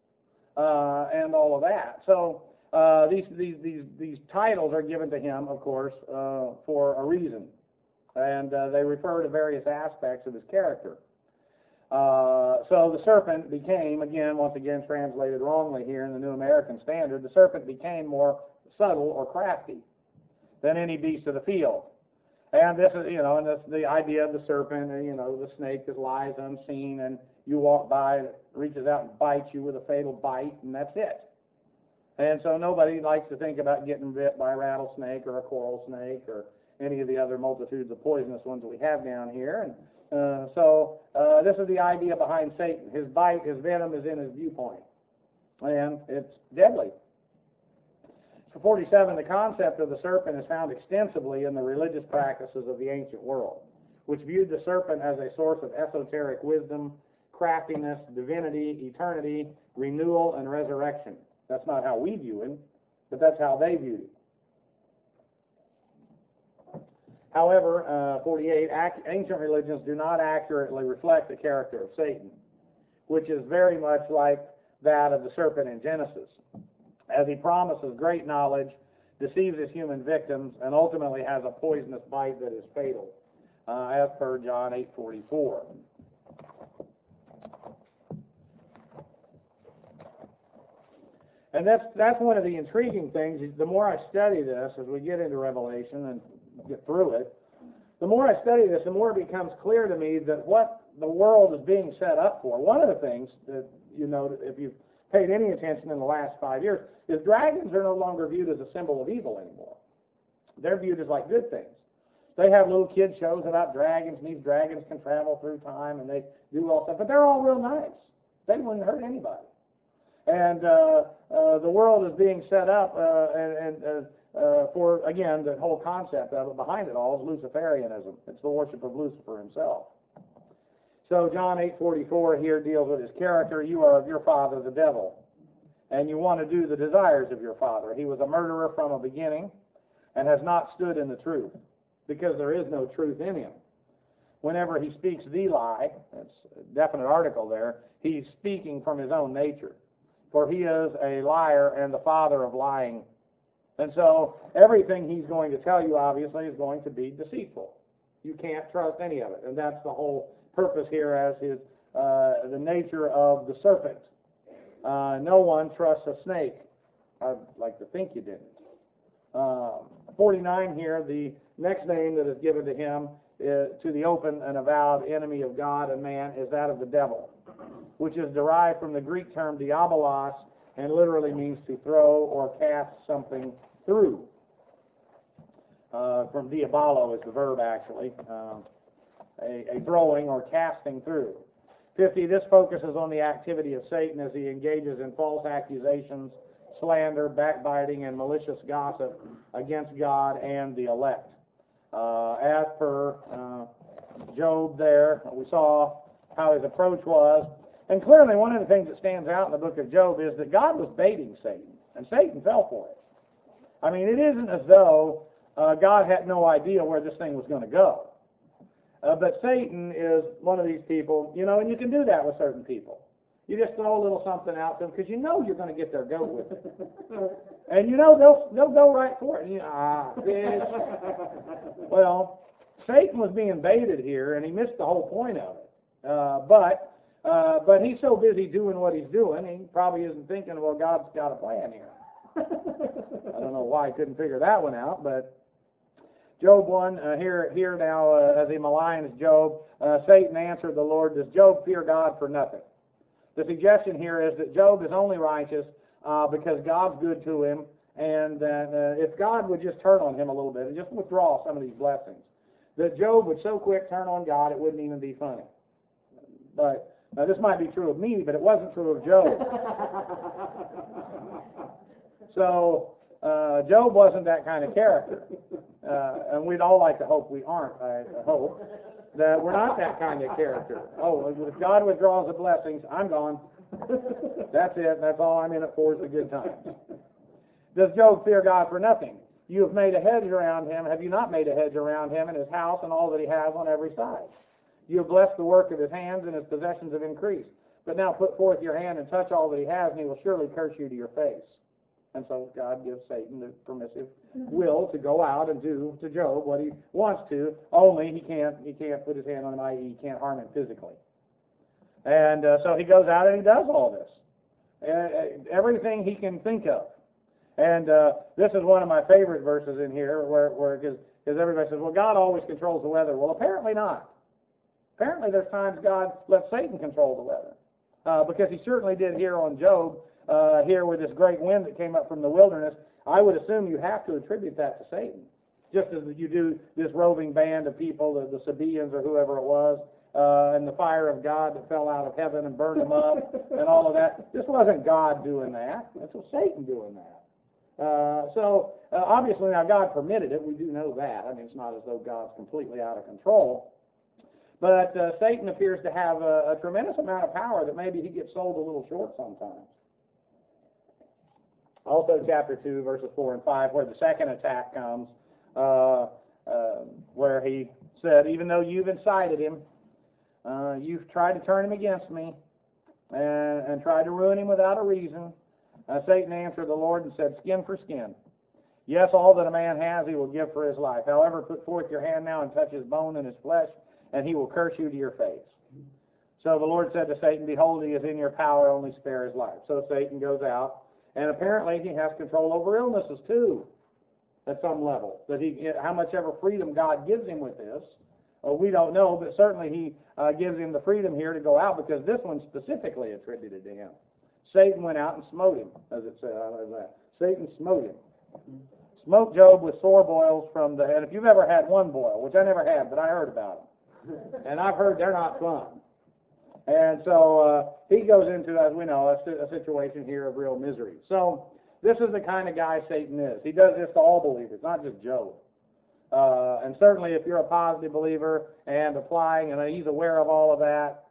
uh, and all of that. So uh, these, these, these, these titles are given to him, of course, uh, for a reason. And uh, they refer to various aspects of his character. Uh, so the serpent became, again, once again translated wrongly here in the New American Standard, the serpent became more subtle or crafty than any beast of the field. And this is, you know, and this, the idea of the serpent, you know, the snake that lies unseen, and you walk by and it reaches out and bites you with a fatal bite, and that's it. And so nobody likes to think about getting bit by a rattlesnake or a coral snake or any of the other multitudes of poisonous ones that we have down here. And uh, so uh, this is the idea behind Satan. His bite, his venom is in his viewpoint, and it's deadly. For forty-seven, the concept of the serpent is found extensively in the religious practices of the ancient world, which viewed the serpent as a source of esoteric wisdom, craftiness, divinity, eternity, renewal, and resurrection. That's not how we view him, but that's how they viewed him. However, uh, forty-eight, ac- ancient religions do not accurately reflect the character of Satan, which is very much like that of the serpent in Genesis, as he promises great knowledge, deceives his human victims, and ultimately has a poisonous bite that is fatal, uh, as per John eight forty-four. And that's, that's one of the intriguing things. The more I study this, as we get into Revelation and get through it, the more I study this, the more it becomes clear to me that what the world is being set up for. One of the things that, you know, if you've paid any attention in the last five years, is dragons are no longer viewed as a symbol of evil anymore. They're viewed as like good things. They have little kid shows about dragons, and these dragons can travel through time, and they do all stuff, but they're all real nice. They wouldn't hurt anybody. And uh, uh, the world is being set up, uh, and, and uh, uh, for, again, the whole concept of it, behind it all, is Luciferianism. It's the worship of Lucifer himself. So John eight forty-four here deals with his character. You are of your father, the devil, and you want to do the desires of your father. He was a murderer from a beginning and has not stood in the truth, because there is no truth in him. Whenever he speaks the lie, that's a definite article there, he's speaking from his own nature. For he is a liar and the father of lying. And so everything he's going to tell you, obviously, is going to be deceitful. You can't trust any of it. And that's the whole purpose here as his uh, the nature of the serpent. Uh, no one trusts a snake. I'd like to think you didn't. Uh, forty-nine here, the next name that is given to him is, to the open and avowed enemy of God and man, is that of the devil, which is derived from the Greek term diabolos and literally means to throw or cast something through. Uh, from diabolo is the verb, actually, uh, a, a throwing or casting through. fifty, this focuses on the activity of Satan as he engages in false accusations, slander, backbiting, and malicious gossip against God and the elect. Uh, as per uh, Job there, we saw how his approach was. And clearly one of the things that stands out in the book of Job is that God was baiting Satan, and Satan fell for it. I mean, it isn't as though uh, God had no idea where this thing was going to go. Uh, but Satan is one of these people, you know, and you can do that with certain people. You just throw a little something out to them because you know you're going to get their goat with it. And you know they'll, they'll go right for it. And you know, ah, bitch. Well, Satan was being baited here, and he missed the whole point of it. Uh, but uh, but he's so busy doing what he's doing, he probably isn't thinking, well, God's got a plan here. I don't know why he couldn't figure that one out, but Job one, uh, here, here now, uh, as he maligns Job, uh, Satan answered the Lord, does Job fear God for nothing? The suggestion here is that Job is only righteous uh, because God's good to him, and that uh, if God would just turn on him a little bit and just withdraw some of these blessings, that Job would so quick turn on God it wouldn't even be funny. But now this might be true of me, but it wasn't true of Job. So uh, Job wasn't that kind of character, uh, and we'd all like to hope we aren't. I hope that we're not that kind of character. Oh, if God withdraws the blessings, I'm gone. That's it. That's all I'm in it for is a good time. Does Job fear God for nothing? You have made a hedge around him. Have you not made a hedge around him and his house and all that he has on every side? You have blessed the work of his hands, and his possessions have increased. but now put forth your hand and touch all that he has, and he will surely curse you to your face. And so God gives Satan the permissive will to go out and do to Job what he wants to, only he can't he can't put his hand on him, that is he can't harm him physically. And uh, so he goes out and he does all this. Uh, everything he can think of. And uh, this is one of my favorite verses in here, where where because everybody says, well, God always controls the weather. Well, apparently not. Apparently there's times God lets Satan control the weather. Uh, because he certainly did here on Job, uh, here with this great wind that came up from the wilderness. I would assume you have to attribute that to Satan. Just as you do this roving band of people, the, the Sabaeans or whoever it was, uh, and the fire of God that fell out of heaven and burned them up and all of that. This wasn't God doing that. This was Satan doing that. Uh, so, uh, obviously now God permitted it. We do know that. I mean, it's not as though God's completely out of control. But uh, Satan appears to have a, a tremendous amount of power that maybe he gets sold a little short sometimes. Also, chapter two, verses four and five, where the second attack comes, uh, uh, where he said, even though you've incited him, uh, you've tried to turn him against me, and, and tried to ruin him without a reason, uh, Satan answered the Lord and said, skin for skin. Yes, all that a man has he will give for his life. However, put forth your hand now and touch his bone and his flesh, and he will curse you to your face. So the Lord said to Satan, behold, he is in your power, only spare his life. So Satan goes out, and apparently he has control over illnesses too, at some level. That he, how much ever freedom God gives him with this, uh, we don't know, but certainly he uh, gives him the freedom here to go out, because this one's specifically attributed to him. Satan went out and smote him, as it said. I know that. Satan smote him. Smote Job with sore boils from the head. If you've ever had one boil, which I never had, but I heard about them. And I've heard they're not fun. And so uh, he goes into, as we know, a, a situation here of real misery. So this is the kind of guy Satan is. He does this to all believers, not just Job. Uh, and certainly if you're a positive believer and applying, and he's aware of all of that,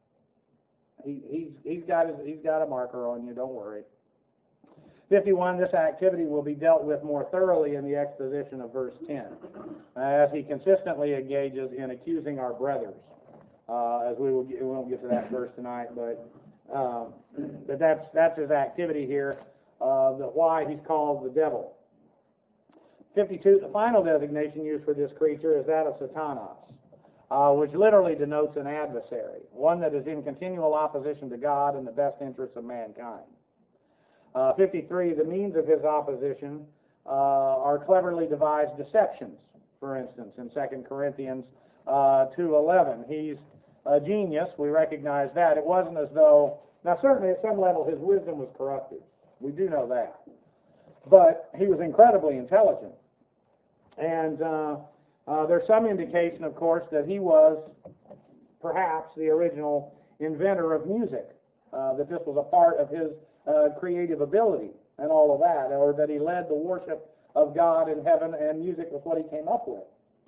he, he's, he's, got his, he's got a marker on you, don't worry. fifty-one, this activity will be dealt with more thoroughly in the exposition of verse ten, as he consistently engages in accusing our brothers. Uh, as we will get, we won't get to that verse tonight, but um, but that's that's his activity here. Uh, the why he's called the devil. fifty-two, the final designation used for this creature is that of Satanas, uh, which literally denotes an adversary, one that is in continual opposition to God and the best interests of mankind. Uh, fifty-three, the means of his opposition uh, are cleverly devised deceptions. For instance, in Second Corinthians uh, two eleven, he's a genius. We recognize that. It wasn't as though, now certainly at some level his wisdom was corrupted. We do know that. But he was incredibly intelligent. And uh, uh, there's some indication, of course, that he was perhaps the original inventor of music, uh, that this was a part of his Uh, creative ability and all of that, or that he led the worship of God in heaven, and music was what he came up with.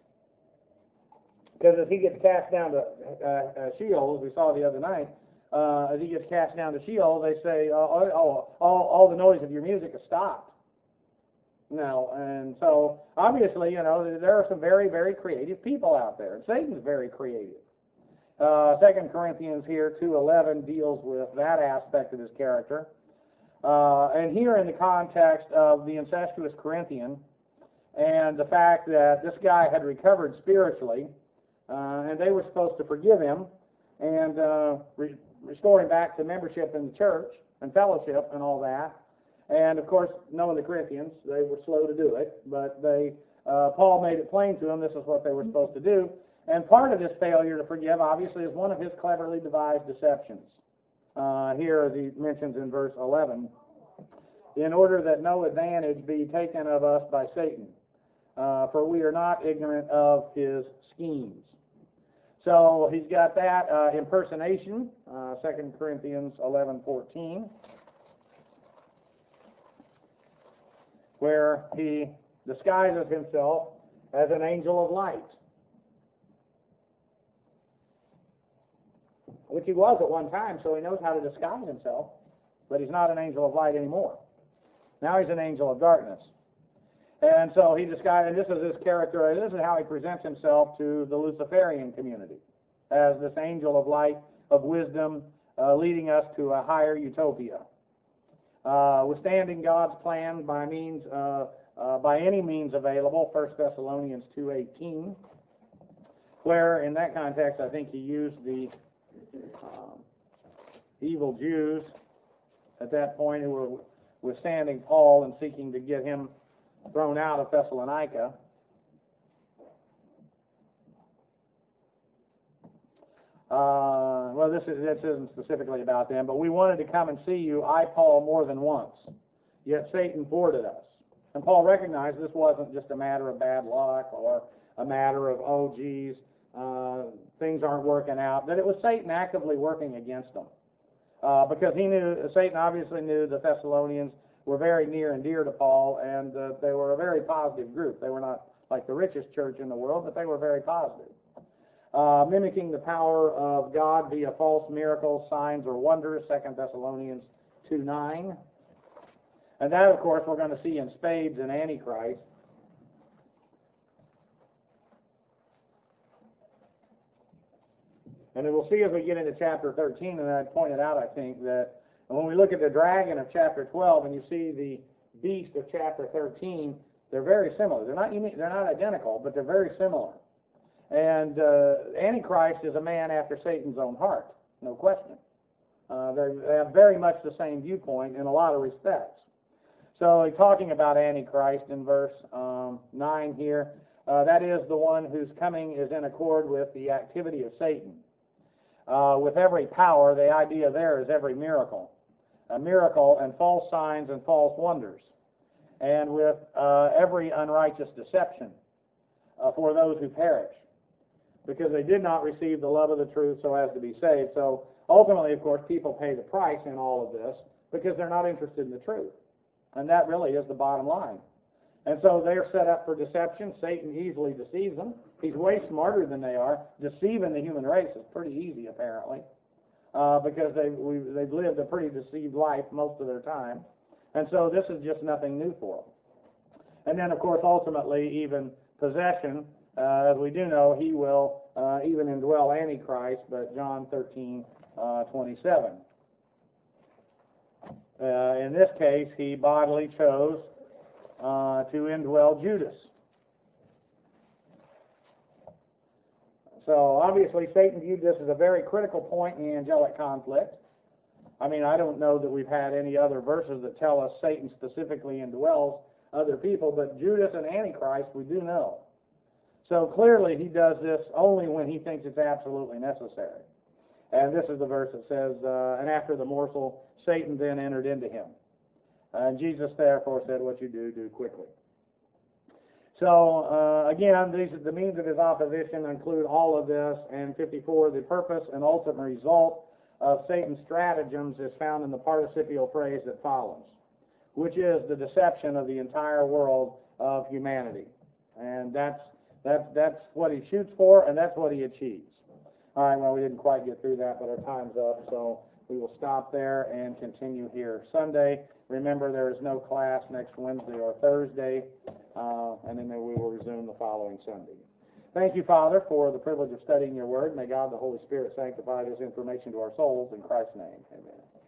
Because as he gets cast down to uh, uh, Sheol, as we saw the other night, uh, as he gets cast down to Sheol, they say, oh, oh, all, all the noise of your music has stopped. No, and so obviously, you know, there are some very, very creative people out there, and Satan's very creative. Uh, Second Corinthians here, two eleven, deals with that aspect of his character. Uh, and here in the context of the incestuous Corinthian and the fact that this guy had recovered spiritually, uh, and they were supposed to forgive him and uh, re restore him back to membership in the church and fellowship and all that. And of course, knowing the Corinthians, they were slow to do it, but they uh, Paul made it plain to them this is what they were supposed to do. And part of this failure to forgive, obviously, is one of his cleverly devised deceptions. Uh, here, as he mentions in verse eleven, in order that no advantage be taken of us by Satan, uh, for we are not ignorant of his schemes. So he's got that uh, impersonation, uh, Second Corinthians eleven fourteen, where he disguises himself as an angel of light, which he was at one time, so he knows how to disguise himself, but he's not an angel of light anymore. Now he's an angel of darkness. And so he disguised, and this is his character, and this is how he presents himself to the Luciferian community, as this angel of light, of wisdom, uh, leading us to a higher utopia. Uh, withstanding God's plan by means, uh, uh, by any means available, First Thessalonians two eighteen, where in that context I think he used the um, evil Jews at that point who were withstanding Paul and seeking to get him thrown out of Thessalonica. Uh, well, this, is, this isn't specifically about them, but we wanted to come and see you, I, Paul, more than once. Yet Satan thwarted us. And Paul recognized this wasn't just a matter of bad luck or a matter of, oh, geez, uh, things aren't working out, that it was Satan actively working against them. Uh, because he knew, Satan obviously knew the Thessalonians were very near and dear to Paul, and uh, they were a very positive group. They were not like the richest church in the world, but they were very positive. Uh, mimicking the power of God via false miracles, signs, or wonders, Second Thessalonians two nine. And that, of course, we're going to see in spades in Antichrist. And we'll see as we get into chapter thirteen, and I pointed out, I think, that when we look at the dragon of chapter twelve and you see the beast of chapter thirteen, they're very similar. They're not unique, they're not identical, but they're very similar. And uh, Antichrist is a man after Satan's own heart, no question. Uh, they have very much the same viewpoint in a lot of respects. So talking about Antichrist in verse um, nine here, uh, that is the one whose coming is in accord with the activity of Satan. Uh, with every power, the idea there is every miracle. A miracle and false signs and false wonders. And with uh, every unrighteous deception uh, for those who perish, because they did not receive the love of the truth so as to be saved. So ultimately, of course, people pay the price in all of this because they're not interested in the truth. And that really is the bottom line. And so they're set up for deception. Satan easily deceives them. He's way smarter than they are. Deceiving the human race is pretty easy, apparently, uh, because they've, we've, they've lived a pretty deceived life most of their time. And so this is just nothing new for them. And then, of course, ultimately, even possession. Uh, as we do know, he will uh, even indwell Antichrist, but John thirteen twenty-seven. Uh, in this case, he bodily chose uh, to indwell Judas. So obviously, Satan viewed this as a very critical point in the angelic conflict. I mean, I don't know that we've had any other verses that tell us Satan specifically indwells other people, but Judas and Antichrist, we do know. So clearly he does this only when he thinks it's absolutely necessary. And this is the verse that says, uh, and after the morsel, Satan then entered into him. And Jesus therefore said, what you do, do quickly. So uh, again, these, the means of his opposition include all of this. And fifty-four, the purpose and ultimate result of Satan's stratagems is found in the participial phrase that follows, which is the deception of the entire world of humanity. And that's That's, that's what he shoots for, and that's what he achieves. All right, well, we didn't quite get through that, but our time's up, so we will stop there and continue here Sunday. Remember, there is no class next Wednesday or Thursday, uh, and then we will resume the following Sunday. Thank you, Father, for the privilege of studying your word. May God, the Holy Spirit, sanctify this information to our souls. In Christ's name, amen.